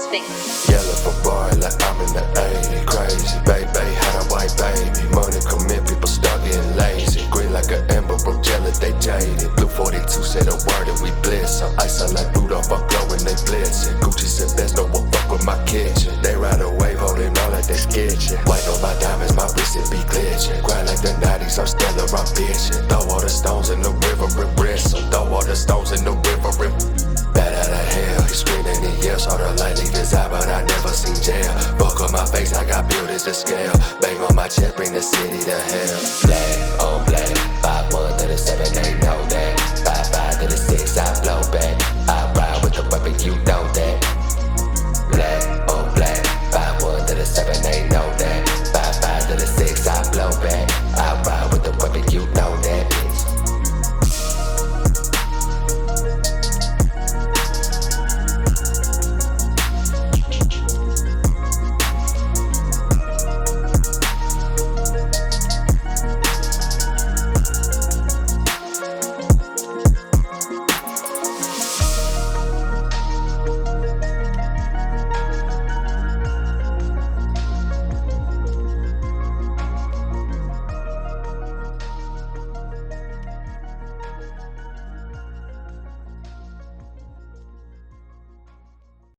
thing. Yellow Ferrari like I'm in the 80s. Crazy, baby, had a white baby. Money come in, people start getting lazy. Green like an ember, broke jelly, they jaded. Blue 42 say the word and we blitz. I'm ice on like Rudolph, I'm glowing, they blitzing. Gucci said best, no one fuck with my kitchen. They ride a wave, holding all like they sketching. White on my diamonds, my wrist it be glitching. Grind like the 90s, I'm stellar, I'm bitching. Throw all the stones in the river and bristle. Throw all the stones in the river and bad out of hell. He screamed and he yelled, saw the light leave his eye, but I never seen jail. Fuck on my face, I got buildings to scale. Bang on my chest, bring the city to hell. Black on black, 5-1 to the 7, they know that. 5-5 to the 6, I blow back.